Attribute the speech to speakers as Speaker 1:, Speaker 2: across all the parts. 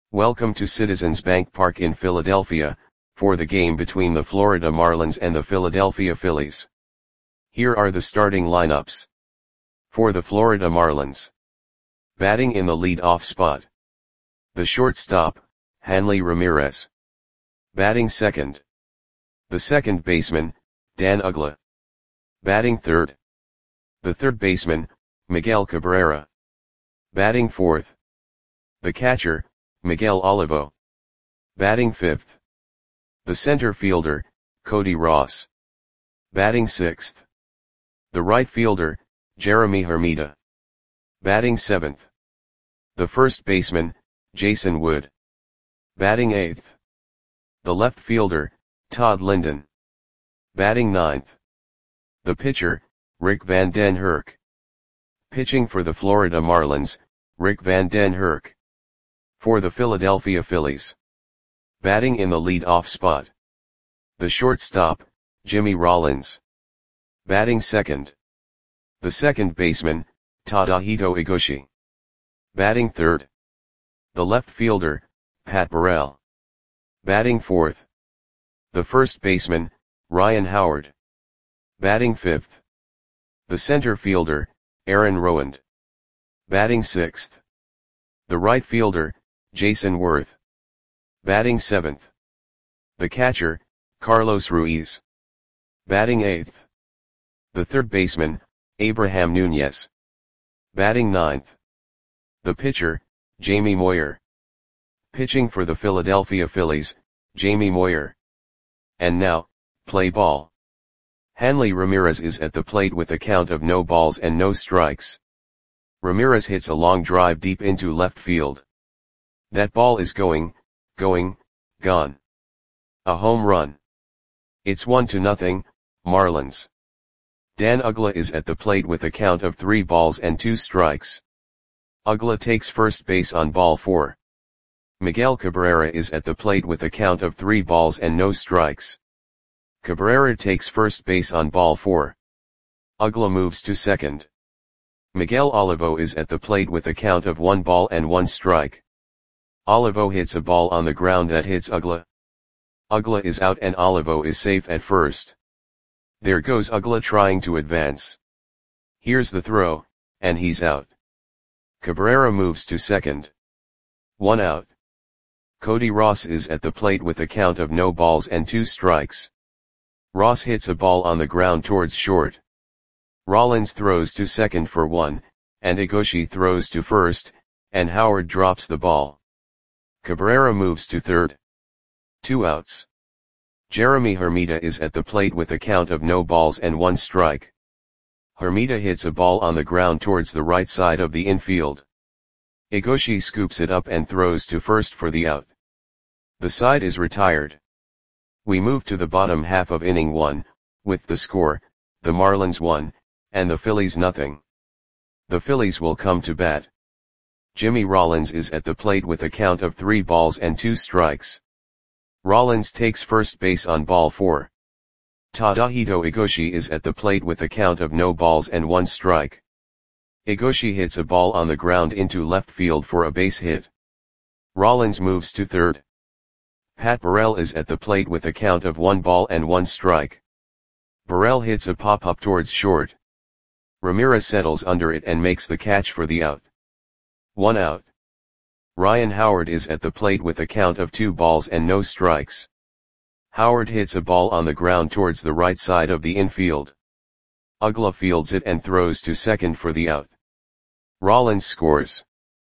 Speaker 1: Welcome to Citizens Bank Park in Philadelphia, for the game between the Florida Marlins and the Philadelphia Phillies. Here are the starting lineups. For the Florida Marlins. Batting in the lead-off spot. The shortstop, Hanley Ramirez. Batting second. The second baseman, Dan Uggla. Batting third. The third baseman, Miguel Cabrera. Batting fourth. The catcher, Miguel Olivo. Batting fifth. The center fielder, Cody Ross. Batting sixth. The right fielder, Jeremy Hermida. Batting seventh. The first baseman, Jason Wood. Batting eighth. The left fielder, Todd Linden. Batting ninth. The pitcher, Rick Van Den Hurk. Pitching for the Florida Marlins, Rick Van Den Hurk. For the Philadelphia Phillies. Batting in the lead-off spot. The shortstop, Jimmy Rollins. Batting second. The second baseman, Tadahito Iguchi. Batting third. The left fielder, Pat Burrell. Batting fourth. The first baseman, Ryan Howard. Batting fifth. The center fielder, Aaron Rowand. Batting sixth. The right fielder, Jason Worth. Batting seventh. The catcher, Carlos Ruiz. Batting eighth. The third baseman, Abraham Nunez. Batting ninth. The pitcher, Jamie Moyer. Pitching for the Philadelphia Phillies, Jamie Moyer. And now, play ball. Hanley Ramirez is at the plate with a count of no balls and no strikes. Ramirez hits a long drive deep into left field. That ball is gone. A home run. It's 1-0, Marlins. Dan Uggla is at the plate with a count of 3 balls and 2 strikes. Uggla takes first base on ball 4. Miguel Cabrera is at the plate with a count of 3 balls and no strikes. Cabrera takes first base on ball 4. Uggla moves to second. Miguel Olivo is at the plate with a count of 1 ball and 1 strike. Olivo hits a ball on the ground that hits Uggla. Uggla is out and Olivo is safe at first. There goes Uggla trying to advance. Here's the throw, and he's out. Cabrera moves to second. 1 out. Cody Ross is at the plate with a count of no balls and 2 strikes. Ross hits a ball on the ground towards short. Rollins throws to second for 1, and Iguchi throws to first, and Howard drops the ball. Cabrera moves to third. 2 outs. Jeremy Hermida is at the plate with a count of no balls and 1 strike. Hermida hits a ball on the ground towards the right side of the infield. Iguchi scoops it up and throws to first for the out. The side is retired. We move to the bottom half of inning 1, with the score, the Marlins 1, and the Phillies 0. The Phillies will come to bat. Jimmy Rollins is at the plate with a count of 3 balls and 2 strikes. Rollins takes first base on ball 4. Tadahito Iguchi is at the plate with a count of no balls and 1 strike. Iguchi hits a ball on the ground into left field for a base hit. Rollins moves to third. Pat Burrell is at the plate with a count of 1 ball and 1 strike. Burrell hits a pop-up towards short. Ramirez settles under it and makes the catch for the out. 1 out. Ryan Howard is at the plate with a count of 2 balls and no strikes. Howard hits a ball on the ground towards the right side of the infield. Uggla fields it and throws to second for the out. Rollins scores.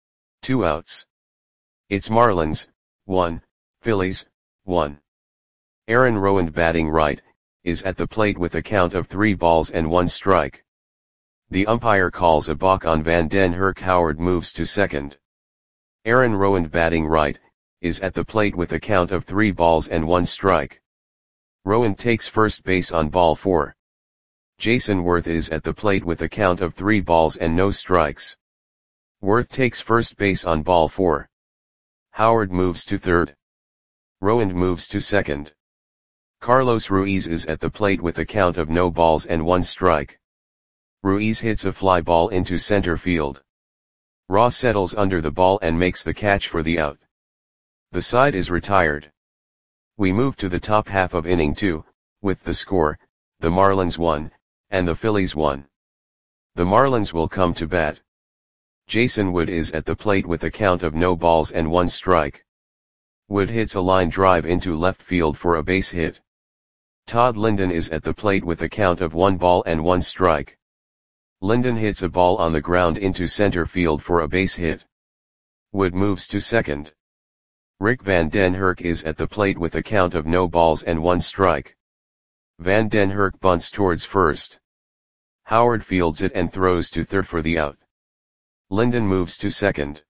Speaker 1: 2 outs. It's Marlins, 1, Phillies, 1. Aaron Rowand batting right, is at the plate with a count of 3 balls and 1 strike. The umpire calls a balk on Van Den Hurk. Howard moves to second. Aaron Rowand batting right, is at the plate with a count of 3 balls and 1 strike. Rowand takes first base on ball 4. Jason Worth is at the plate with a count of 3 balls and no strikes. Worth takes first base on ball 4. Howard moves to third. Rowand moves to second. Carlos Ruiz is at the plate with a count of no balls and 1 strike. Ruiz hits a fly ball into center field. Ross settles under the ball and makes the catch for the out. The side is retired. We move to the top half of inning 2, with the score, the Marlins 1, and the Phillies 1. The Marlins will come to bat. Jason Wood is at the plate with a count of no balls and 1 strike. Wood hits a line drive into left field for a base hit. Todd Linden is at the plate with a count of 1 ball and 1 strike. Linden hits a ball on the ground into center field for a base hit. Wood moves to second. Rick Van Den Herk is at the plate with a count of no balls and 1 strike. Van Den Herk bunts towards first. Howard fields it and throws to third for the out. Linden moves to second.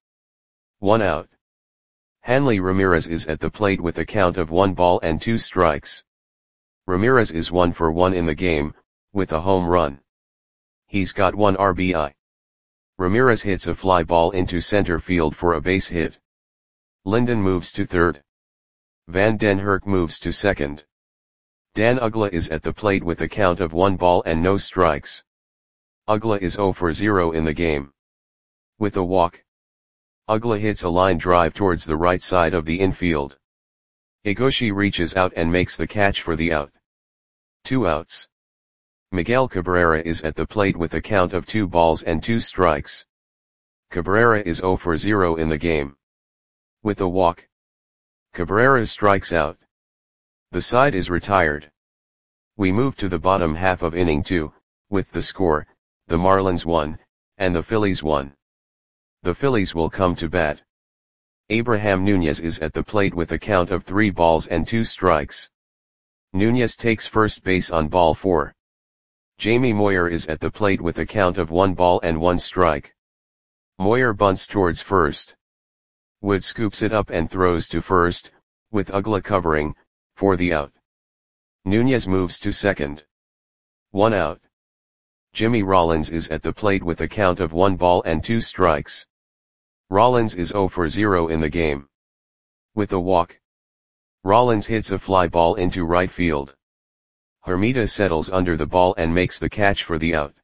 Speaker 1: 1 out. Hanley Ramirez is at the plate with a count of 1 ball and 2 strikes. Ramirez is 1 for 1 in the game, with a home run. He's got 1 RBI. Ramirez hits a fly ball into center field for a base hit. Linden moves to third. Van Den Herk moves to second. Dan Uggla is at the plate with a count of 1 ball and no strikes. Uggla is 0 for 0 in the game. With a walk, Uggla hits a line drive towards the right side of the infield. Igoshi reaches out and makes the catch for the out. 2 outs. Miguel Cabrera is at the plate with a count of 2 balls and 2 strikes. Cabrera is 0 for 0 in the game. With a walk, Cabrera strikes out. The side is retired. We move to the bottom half of inning 2, with the score, the Marlins 1, and the Phillies 1. The Phillies will come to bat. Abraham Nunez is at the plate with a count of 3 balls and 2 strikes. Nunez takes first base on ball 4. Jamie Moyer is at the plate with a count of 1 ball and 1 strike. Moyer bunts towards first. Wood scoops it up and throws to first, with Uggla covering, for the out. Nunez moves to second. 1 out. Jimmy Rollins is at the plate with a count of 1 ball and 2 strikes. Rollins is 0 for 0 in the game. With a walk, Rollins hits a fly ball into right field. Hermida settles under the ball and makes the catch for the out.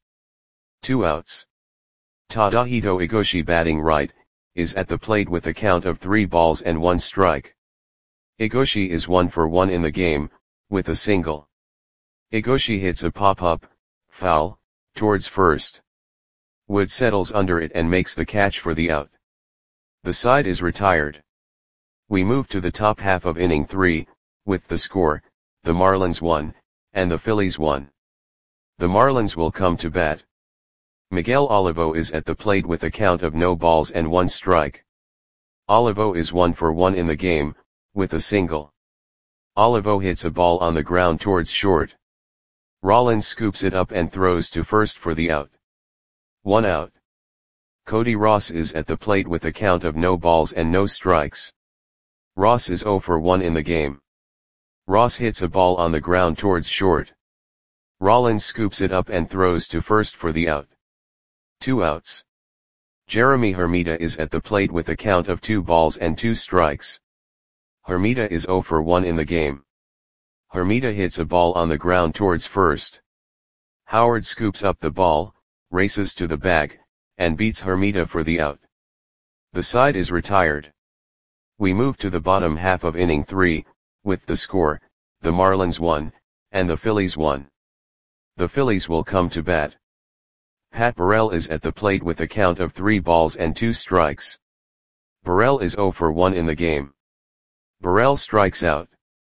Speaker 1: 2 outs. Tadahito Igoshi, batting right, is at the plate with a count of 3 balls and 1 strike. Igoshi is 1 for 1 in the game, with a single. Igoshi hits a pop-up, foul, towards first. Wood settles under it and makes the catch for the out. The side is retired. We move to the top half of inning 3, with the score, the Marlins 1, and the Phillies 1. The Marlins will come to bat. Miguel Olivo is at the plate with a count of no balls and 1 strike. Olivo is 1 for 1 in the game, with a single. Olivo hits a ball on the ground towards short. Rollins scoops it up and throws to first for the out. 1 out. Cody Ross is at the plate with a count of no balls and no strikes. Ross is 0 for 1 in the game. Ross hits a ball on the ground towards short. Rollins scoops it up and throws to first for the out. 2 outs. Jeremy Hermida is at the plate with a count of 2 balls and 2 strikes. Hermida is 0 for 1 in the game. Hermida hits a ball on the ground towards first. Howard scoops up the ball, races to the bag, and beats Hermida for the out. The side is retired. We move to the bottom half of inning 3, with the score, the Marlins 1, and the Phillies 1. The Phillies will come to bat. Pat Burrell is at the plate with a count of 3 balls and 2 strikes. Burrell is 0 for 1 in the game. Burrell strikes out.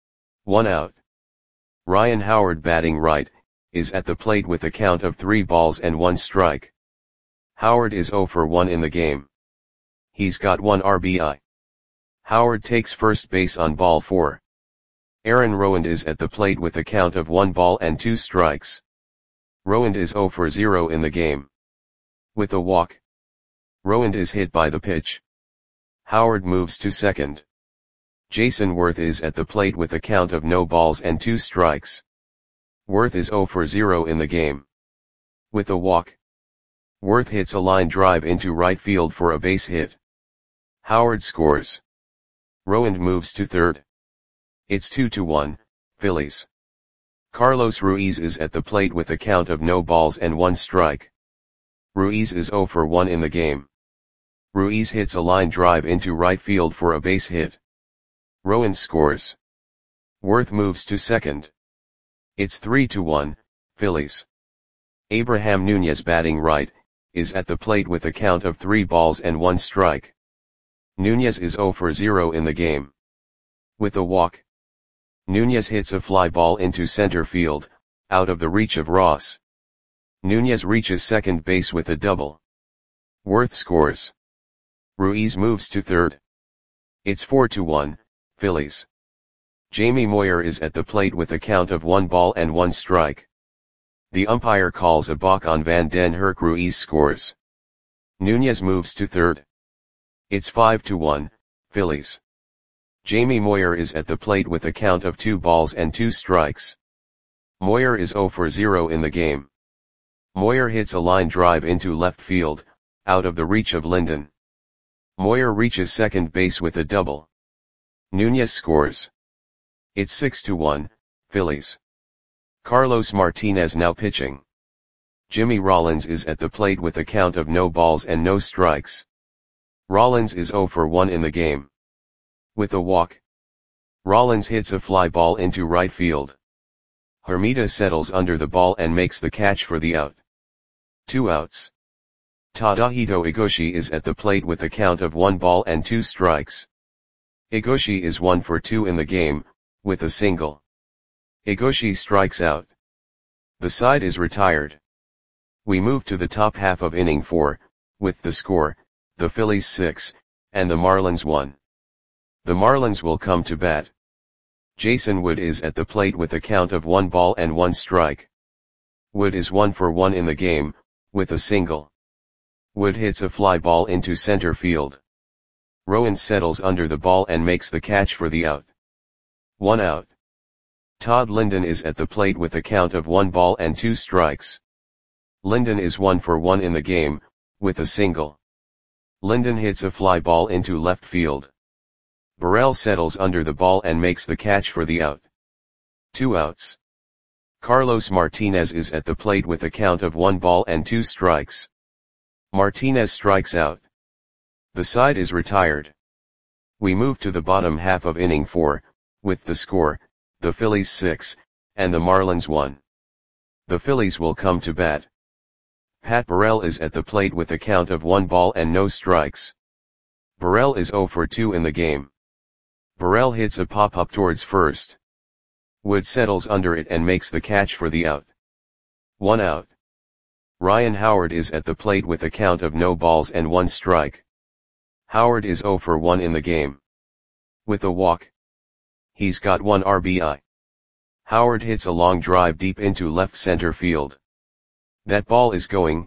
Speaker 1: 1 out. Ryan Howard, batting right, is at the plate with a count of 3 balls and 1 strike. Howard is 0 for 1 in the game. He's got 1 RBI. Howard takes first base on ball 4. Aaron Rowand is at the plate with a count of 1 ball and 2 strikes. Rowand is 0 for 0 in the game. With a walk, Rowand is hit by the pitch. Howard moves to second. Jason Worth is at the plate with a count of no balls and 2 strikes. Worth is 0 for 0 in the game. With a walk, Worth hits a line drive into right field for a base hit. Howard scores. Rowand moves to third. It's 2-1, Phillies. Carlos Ruiz is at the plate with a count of no balls and 1 strike. Ruiz is 0 for 1 in the game. Ruiz hits a line drive into right field for a base hit. Rowan scores. Worth moves to second. It's 3-1, Phillies. Abraham Nunez batting right, is at the plate with a count of 3 balls and 1 strike. Nunez is 0 for 0 in the game. With a walk, Nunez hits a fly ball into center field, out of the reach of Ross. Nunez reaches second base with a double. Worth scores. Ruiz moves to third. It's 4-1, Phillies. Jamie Moyer is at the plate with a count of 1 ball and 1 strike. The umpire calls a balk on Van den Hurk. Ruiz scores. Nunez moves to third. It's 5-1, Phillies. Jamie Moyer is at the plate with a count of 2 balls and 2 strikes. Moyer is 0 for 0 in the game. Moyer hits a line drive into left field, out of the reach of Linden. Moyer reaches second base with a double. Nunez scores. It's 6-1, Phillies. Carlos Martinez now pitching. Jimmy Rollins is at the plate with a count of no balls and no strikes. Rollins is 0 for 1 in the game. With a walk, Rollins hits a fly ball into right field. Hermida settles under the ball and makes the catch for the out. 2 outs. Tadahito Igoshi is at the plate with a count of 1 ball and 2 strikes. Igoshi is 1 for 2 in the game, with a single. Igoshi strikes out. The side is retired. We move to the top half of inning 4, with the score, the Phillies 6, and the Marlins 1. The Marlins will come to bat. Jason Wood is at the plate with a count of 1 ball and 1 strike. Wood is 1 for 1 in the game, with a single. Wood hits a fly ball into center field. Rowan settles under the ball and makes the catch for the out. 1 out. Todd Linden is at the plate with a count of 1 ball and 2 strikes. Linden is 1 for 1 in the game, with a single. Linden hits a fly ball into left field. Burrell settles under the ball and makes the catch for the out. 2 outs. Carlos Martinez is at the plate with a count of 1 ball and 2 strikes. Martinez strikes out. The side is retired. We move to the bottom half of inning 4, with the score, the Phillies 6, and the Marlins 1. The Phillies will come to bat. Pat Burrell is at the plate with a count of 1 ball and no strikes. Burrell is 0 for 2 in the game. Burrell hits a pop-up towards first. Wood settles under it and makes the catch for the out. 1 out. Ryan Howard is at the plate with a count of no balls and 1 strike. Howard is 0 for 1 in the game. With a walk, he's got 1 RBI. Howard hits a long drive deep into left center field. That ball is going,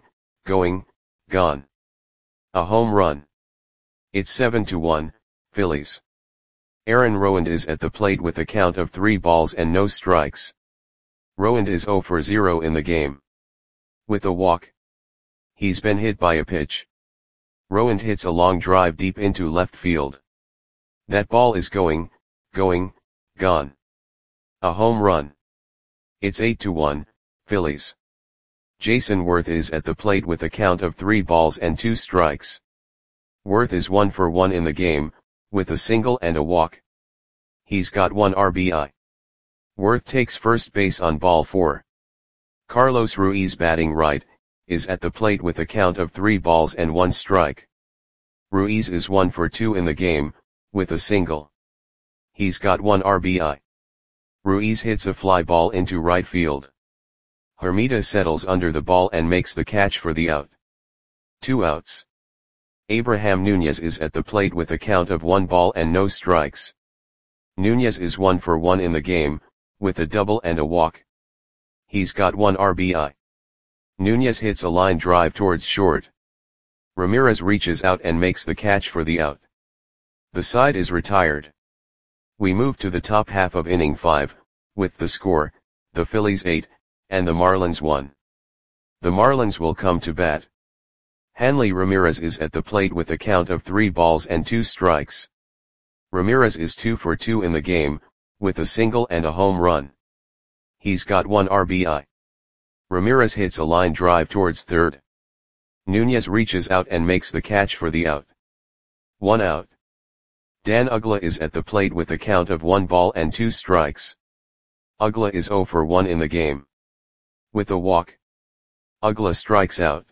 Speaker 1: gone. A home run. It's 7-1, Phillies. Aaron Rowand is at the plate with a count of 3 balls and no strikes. Rowand is 0 for 0 in the game. With a walk, he's been hit by a pitch. Rowand hits a long drive deep into left field. That ball is going, gone. A home run. It's 8-1, Phillies. Jason Worth is at the plate with a count of 3 balls and 2 strikes. Worth is 1 for 1 in the game, with a single and a walk. He's got 1 RBI. Worth takes first base on ball 4. Carlos Ruiz batting right, is at the plate with a count of 3 balls and 1 strike. Ruiz is 1 for 2 in the game, with a single. He's got 1 RBI. Ruiz hits a fly ball into right field. Hermida settles under the ball and makes the catch for the out. 2 outs. Abraham Nunez is at the plate with a count of 1 ball and no strikes. Nunez is 1 for 1 in the game, with a double and a walk. He's got 1 RBI. Nunez hits a line drive towards short. Ramirez reaches out and makes the catch for the out. The side is retired. We move to the top half of inning 5, with the score, the Phillies 8, and the Marlins 1. The Marlins will come to bat. Hanley Ramirez is at the plate with a count of 3 balls and 2 strikes. Ramirez is 2 for 2 in the game, with a single and a home run. He's got 1 RBI. Ramirez hits a line drive towards third. Nunez reaches out and makes the catch for the out. 1 out. Dan Uggla is at the plate with a count of 1 ball and 2 strikes. Uggla is 0 for 1 in the game. With a walk, Uggla strikes out.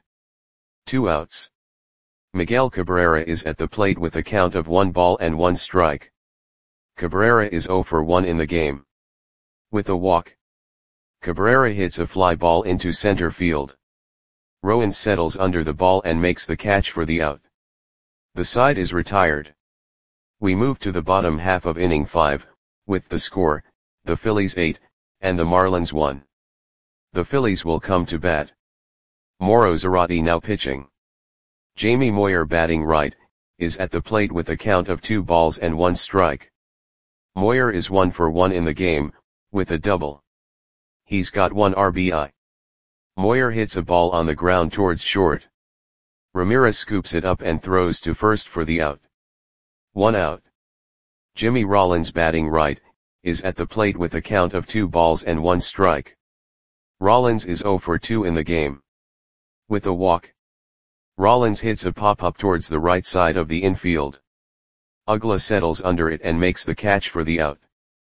Speaker 1: 2 outs. Miguel Cabrera is at the plate with a count of 1 ball and 1 strike. Cabrera is 0 for 1 in the game. With a walk, Cabrera hits a fly ball into center field. Rowan settles under the ball and makes the catch for the out. The side is retired. We move to the bottom half of inning 5, with the score, the Phillies 8, and the Marlins 1. The Phillies will come to bat. Mauro Zarate now pitching. Jamie Moyer batting right, is at the plate with a count of 2 balls and 1 strike. Moyer is 1 for 1 in the game, with a double. He's got 1 RBI. Moyer hits a ball on the ground towards short. Ramirez scoops it up and throws to first for the out. 1 out. Jimmy Rollins batting right, is at the plate with a count of 2 balls and 1 strike. Rollins is 0 for 2 in the game. With a walk, Rollins hits a pop-up towards the right side of the infield. Uggla settles under it and makes the catch for the out.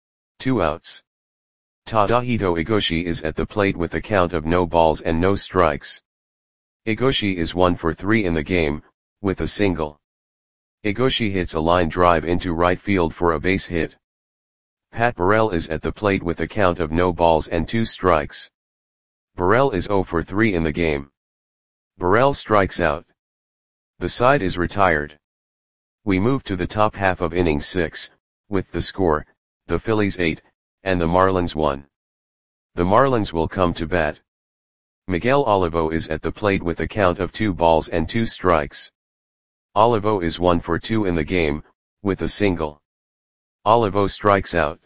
Speaker 1: 2 outs. Tadahito Igoshi is at the plate with a count of no balls and no strikes. Igoshi is 1 for 3 in the game, with a single. Igoshi hits a line drive into right field for a base hit. Pat Burrell is at the plate with a count of no balls and 2 strikes. Burrell is 0 for 3 in the game. Burrell strikes out. The side is retired. We move to the top half of inning 6, with the score, the Phillies 8, and the Marlins 1. The Marlins will come to bat. Miguel Olivo is at the plate with a count of 2 balls and 2 strikes. Olivo is 1 for 2 in the game, with a single. Olivo strikes out.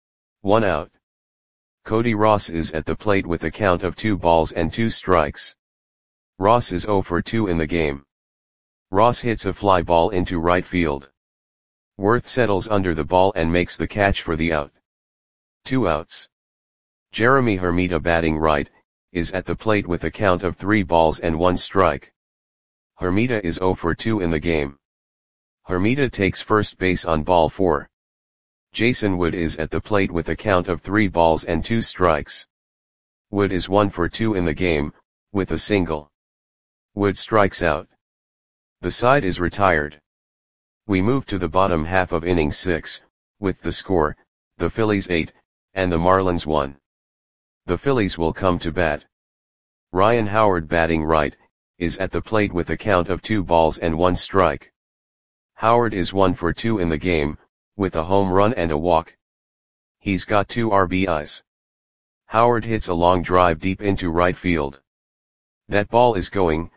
Speaker 1: 1 out. Cody Ross is at the plate with a count of 2 balls and 2 strikes. Ross is 0 for 2 in the game. Ross hits a fly ball into right field. Worth settles under the ball and makes the catch for the out. 2 outs. Jeremy Hermida batting right, is at the plate with a count of 3 balls and 1 strike. Hermida is 0 for 2 in the game. Hermida takes first base on ball 4. Jason Wood is at the plate with a count of 3 balls and 2 strikes. Wood is 1 for 2 in the game, with a single. Wood strikes out. The side is retired. We move to the bottom half of inning 6, with the score, the Phillies 8, and the Marlins 1. The Phillies will come to bat. Ryan Howard batting right, is at the plate with a count of 2 balls and 1 strike. Howard is 1 for 2 in the game, with a home run and a walk. He's got 2 RBIs. Howard hits a long drive deep into right field. That ball is gone.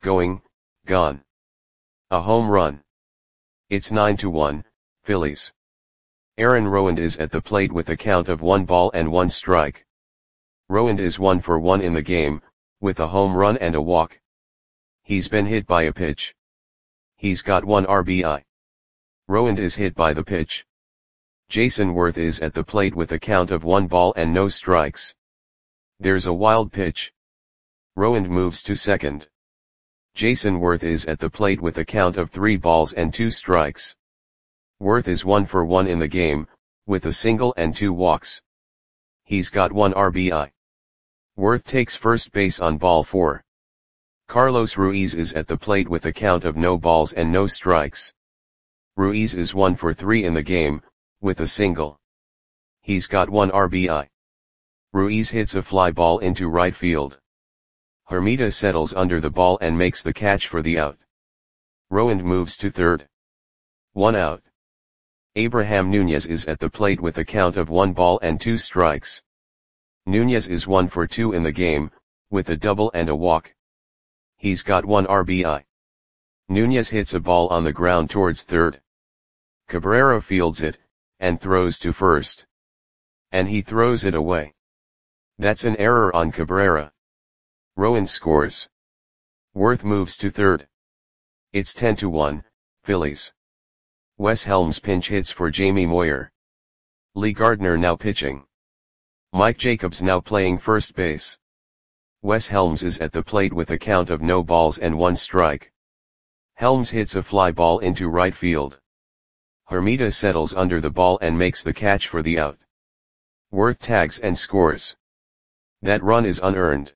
Speaker 1: A home run. It's 9-1, Phillies. Aaron Rowand is at the plate with a count of 1 ball and 1 strike. Rowand is 1 for 1 in the game, with a home run and a walk. He's been hit by a pitch. He's got 1 RBI. Rowand is hit by the pitch. Jason Worth is at the plate with a count of 1 ball and no strikes. There's a wild pitch. Rowand moves to second. Jason Worth is at the plate with a count of 3 balls and 2 strikes. Worth is 1 for 1 in the game, with a single and 2 walks. He's got 1 RBI. Worth takes first base on ball 4. Carlos Ruiz is at the plate with a count of no balls and no strikes. Ruiz is 1 for 3 in the game, with a single. He's got 1 RBI. Ruiz hits a fly ball into right field. Hermida settles under the ball and makes the catch for the out. Rowand moves to third. 1 out. Abraham Nunez is at the plate with a count of 1 ball and 2 strikes. Nunez is 1 for 2 in the game, with a double and a walk. He's got 1 RBI. Nunez hits a ball on the ground towards third. Cabrera fields it, and throws to first. And he throws it away. That's an error on Cabrera. Rowand scores. Worth moves to third. It's 10-1, Phillies. Wes Helms pinch hits for Jamie Moyer. Lee Gardner now pitching. Mike Jacobs now playing first base. Wes Helms is at the plate with a count of no balls and 1 strike. Helms hits a fly ball into right field. Hermida settles under the ball and makes the catch for the out. Worth tags and scores. That run is unearned.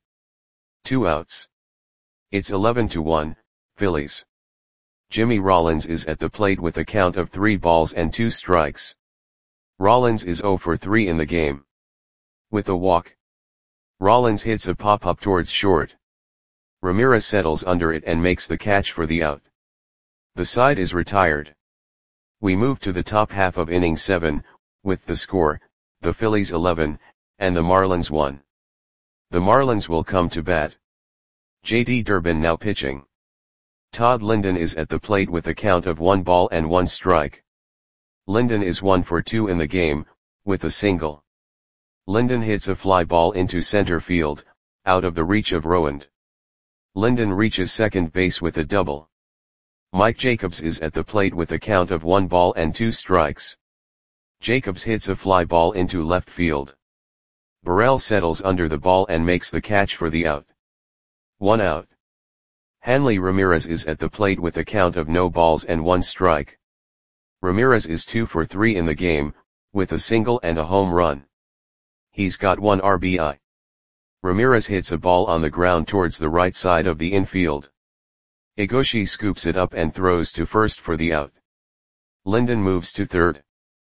Speaker 1: 2 outs. It's 11-1, Phillies. Jimmy Rollins is at the plate with a count of 3 balls and 2 strikes. Rollins is 0 for 3 in the game. With a walk. Rollins hits a pop-up towards short. Ramirez settles under it and makes the catch for the out. The side is retired. We move to the top half of inning 7, with the score, the Phillies 11, and the Marlins 1. The Marlins will come to bat. J.D. Durbin now pitching. Todd Linden is at the plate with a count of 1 ball and 1 strike. Linden is 1 for 2 in the game, with a single. Linden hits a fly ball into center field, out of the reach of Rowand. Linden reaches second base with a double. Mike Jacobs is at the plate with a count of 1 ball and 2 strikes. Jacobs hits a fly ball into left field. Burrell settles under the ball and makes the catch for the out. 1 out. Hanley Ramirez is at the plate with a count of no balls and 1 strike. Ramirez is 2 for 3 in the game, with a single and a home run. He's got 1 RBI. Ramirez hits a ball on the ground towards the right side of the infield. Igoshi scoops it up and throws to first for the out. Linden moves to third.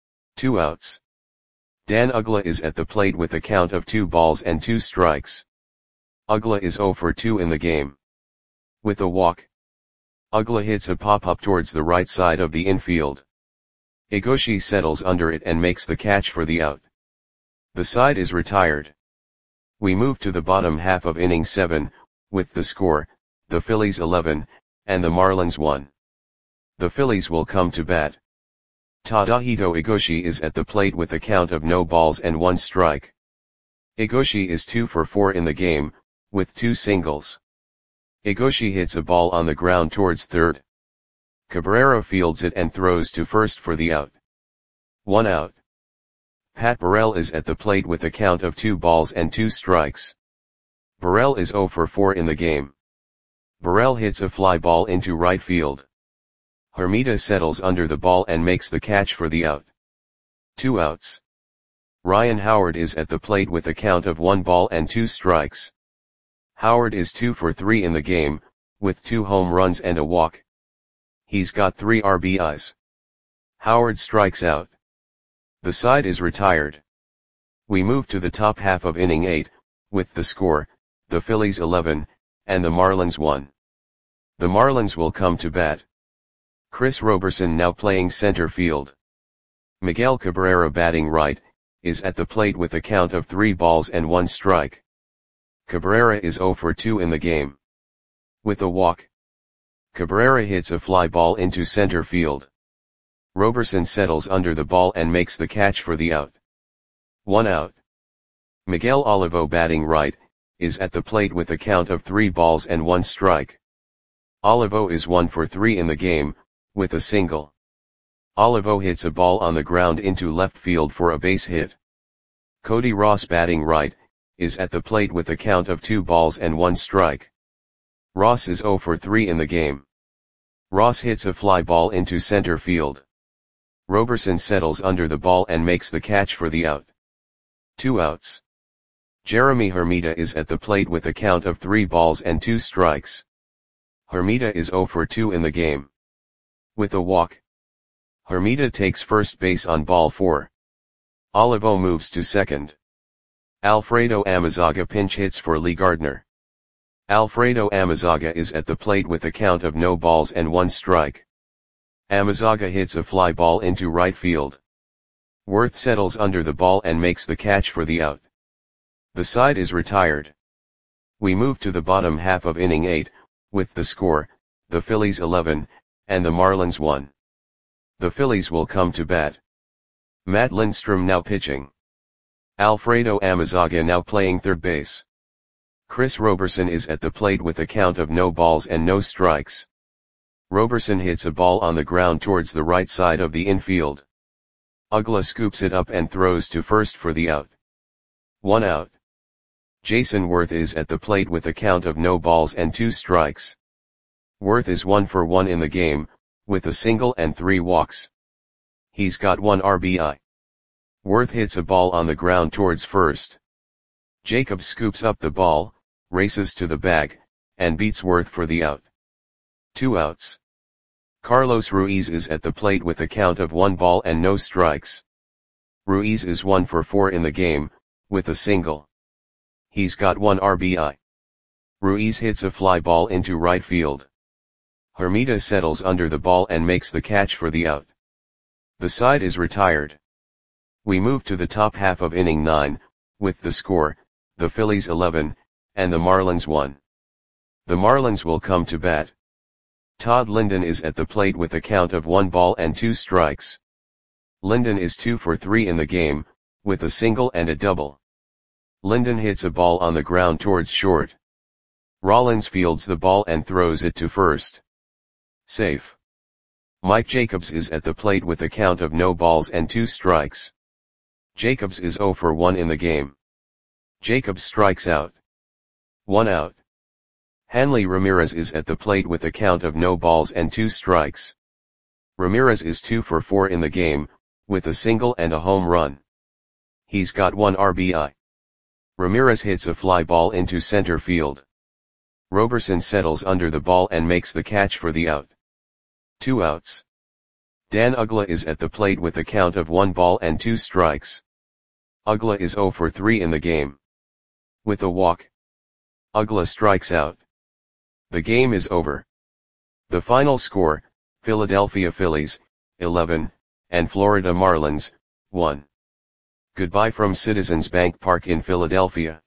Speaker 1: 2 outs. Dan Uggla is at the plate with a count of 2 balls and 2 strikes. Uggla is 0 for 2 in the game. With a walk. Uggla hits a pop-up towards the right side of the infield. Igoshi settles under it and makes the catch for the out. The side is retired. We move to the bottom half of inning 7, with the score, the Phillies 11, and the Marlins 1. The Phillies will come to bat. Tadahito Igoshi is at the plate with a count of no balls and 1 strike. Igoshi is 2 for 4 in the game, with 2 singles. Igoshi hits a ball on the ground towards third. Cabrera fields it and throws to first for the out. 1 out. Pat Burrell is at the plate with a count of 2 balls and 2 strikes. Burrell is 0 for 4 in the game. Burrell hits a fly ball into right field. Hermida settles under the ball and makes the catch for the out. 2 outs. Ryan Howard is at the plate with a count of 1 ball and 2 strikes. Howard is 2 for 3 in the game, with 2 home runs and a walk. He's got 3 RBIs. Howard strikes out. The side is retired. We move to the top half of inning 8, with the score, the Phillies 11, and the Marlins 1. The Marlins will come to bat. Chris Roberson now playing center field. Miguel Cabrera batting right, is at the plate with a count of 3 balls and 1 strike. Cabrera is 0 for 2 in the game. With a walk. Cabrera hits a fly ball into center field. Roberson settles under the ball and makes the catch for the out. 1 out. Miguel Olivo batting right, is at the plate with a count of 3 balls and 1 strike. Olivo is 1 for 3 in the game, with a single. Olivo hits a ball on the ground into left field for a base hit. Cody Ross batting right, is at the plate with a count of 2 balls and 1 strike. Ross is 0 for 3 in the game. Ross hits a fly ball into center field. Roberson settles under the ball and makes the catch for the out. 2 outs. Jeremy Hermida is at the plate with a count of 3 balls and 2 strikes. Hermida is 0 for 2 in the game. With a walk. Hermida takes first base on ball 4. Olivo moves to second. Alfredo Amezaga pinch hits for Lee Gardner. Alfredo Amezaga is at the plate with a count of no balls and 1 strike. Amezaga hits a fly ball into right field. Worth settles under the ball and makes the catch for the out. The side is retired. We move to the bottom half of inning 8, with the score, the Phillies 11, and the Marlins 1. The Phillies will come to bat. Matt Lindstrom now pitching. Alfredo Amezaga now playing third base. Chris Roberson is at the plate with a count of no balls and no strikes. Roberson hits a ball on the ground towards the right side of the infield. Uggla scoops it up and throws to first for the out. 1 out. Jason Worth is at the plate with a count of no balls and 2 strikes. Worth is 1 for 1 in the game, with a single and 3 walks. He's got 1 RBI. Worth hits a ball on the ground towards first. Jacobs scoops up the ball, races to the bag, and beats Worth for the out. 2 outs. Carlos Ruiz is at the plate with a count of 1 ball and no strikes. Ruiz is 1 for 4 in the game, with a single. He's got 1 RBI. Ruiz hits a fly ball into right field. Hermida settles under the ball and makes the catch for the out. The side is retired. We move to the top half of inning 9, with the score, the Phillies 11, and the Marlins 1. The Marlins will come to bat. Todd Linden is at the plate with a count of 1 ball and 2 strikes. Linden is 2 for 3 in the game, with a single and a double. Linden hits a ball on the ground towards short. Rollins fields the ball and throws it to first. Safe. Mike Jacobs is at the plate with a count of no balls and 2 strikes. Jacobs is 0 for 1 in the game. Jacobs strikes out. 1 out. Hanley Ramirez is at the plate with a count of no balls and 2 strikes. Ramirez is 2 for 4 in the game, with a single and a home run. He's got 1 RBI. Ramirez hits a fly ball into center field. Roberson settles under the ball and makes the catch for the out. 2 outs. Dan Uggla is at the plate with a count of 1 ball and 2 strikes. Uggla is 0 for 3 in the game. With a walk, Uggla strikes out. The game is over. The final score, Philadelphia Phillies, 11, and Florida Marlins, 1. Goodbye from Citizens Bank Park in Philadelphia.